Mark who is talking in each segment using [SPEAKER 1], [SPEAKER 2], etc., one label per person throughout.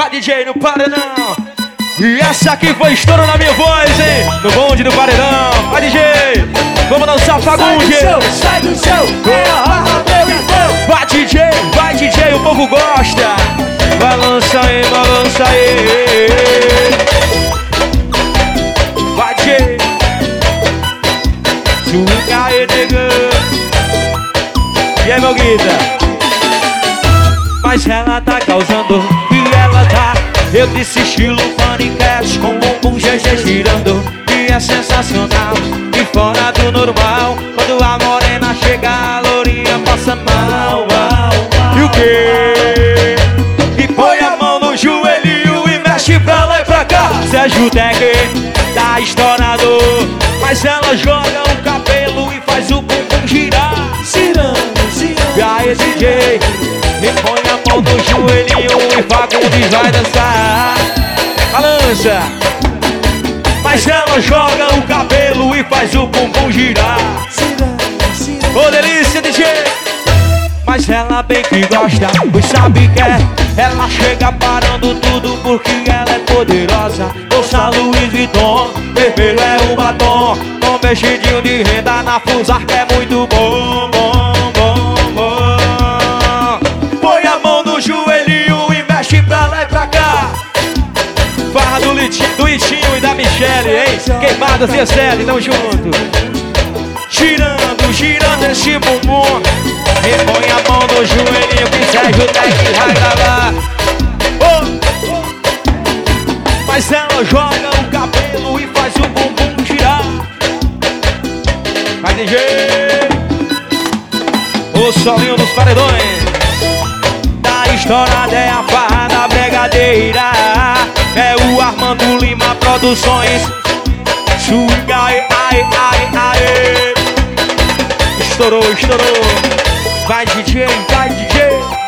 [SPEAKER 1] Vai DJ no paredão. E essa aqui foi estouro na minha voz, hein? No bonde do paredão. Vai DJ, vamos dançar Fagunde.
[SPEAKER 2] Sai do show,
[SPEAKER 1] Vai DJ, o povo gosta. Balança aí, balança aí. Vai DJ. Swinga aí, negão. E aí, meu guita? Mas ela tá causando e ela tá. Eu disse estilo Funny Cash com bumbum GG girando. E é sensacional e fora do normal. Quando a morena chega, a lourinha passa mal. E o quê? E põe a mão no joelhinho e mexe pra lá e pra cá. Sérgio Tec tá estourado. Mas ela joga o cabelo e faz o bumbum girar.
[SPEAKER 2] girando, girando.
[SPEAKER 1] E aí DJ, e põe a mão no joelhinho e Fagundes vai dançar. Balança. Mas ela joga o cabelo e faz o bumbum girar. Ô delícia DJ. Mas ela bem que gosta, pois sabe que é. Ela chega parando tudo porque ela é poderosa. Bolsa Louis Vuitton, vermelho é o batom. Com vestidinho de renda na Fusar que é muito bom, bom, bom, bom. Põe a mão no joelhinho e mexe pra lá e pra cá. Farra do Itinho e da Michele, hein? Queimadas e Celi, tamo junto. Girando, girando esse bumbum. E põe a mão no joelhinho que Sérgio Tec vai gravar. Mas ela joga o cabelo e faz o bumbum girar. Vai DJ. O solinho dos paredões. Da estourada é a farra da Brigadeira. É o Armando Lima Produções. Swinga, ai, ai, ai, ai. Estourou, estourou. Vai DJ, vai DJ.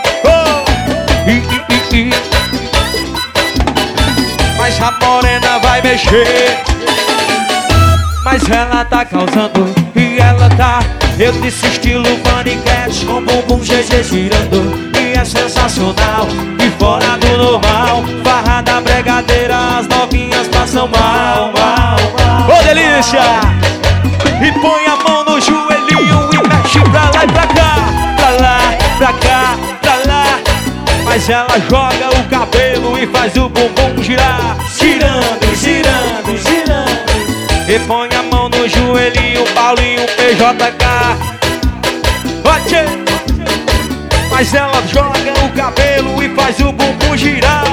[SPEAKER 1] Mas a morena vai mexer. Mas ela tá causando e ela tá. Eu disse estilo Funny Cash com bumbum GG girando. E é sensacional e fora do normal. Farra da Brigadeira, as novinhas passam mal, mal, mal. Ô delícia! E põe a mão no joelhinho e mexe pra lá e pra cá. Pra lá, pra cá, pra lá. Mas ela joga o cabelo e faz o bumbum girar. Girando, girando, girando. E põe a mão no joelhinho, Paulinho PJK. Bate. Mas ela joga o cabelo e faz o bumbum girar.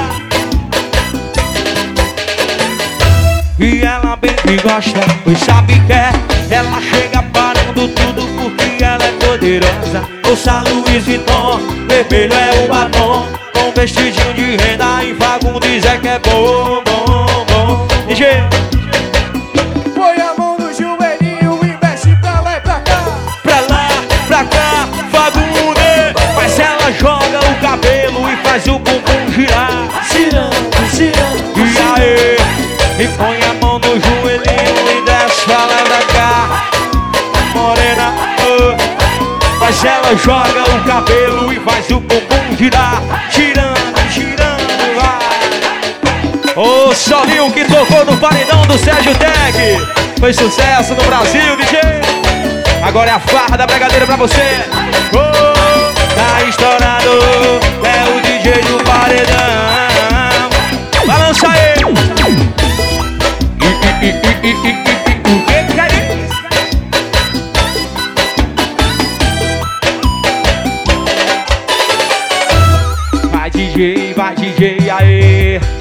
[SPEAKER 1] E ela bem que gosta, pois sabe que é. Ela chega parando tudo porque ela é poderosa. Bolsa Louis Vuitton, vermelho é o batom. Com vestidinho de renda e Fagundes é que é bom, bom, bom. DJ.
[SPEAKER 2] Põe a mão no joelhinho e mexe pra lá e pra cá.
[SPEAKER 1] Pra cá, Fagundes. Mas ela joga o cabelo e faz o bumbum girar.
[SPEAKER 2] Girando, girando.
[SPEAKER 1] E aí, e põe a mão no joelhinho e desce pra lá pra cá. Morena, mas ela joga o cabelo e faz o bumbum girar. Girando, girando, vai. O solinho que tocou no paredão do Sérgio Tec. Foi sucesso no Brasil, DJ. Agora é a farra da Brigadeira pra você. Tá estourado, é o DJ do paredão. Balança aí. O que é isso? Vai DJ, aê.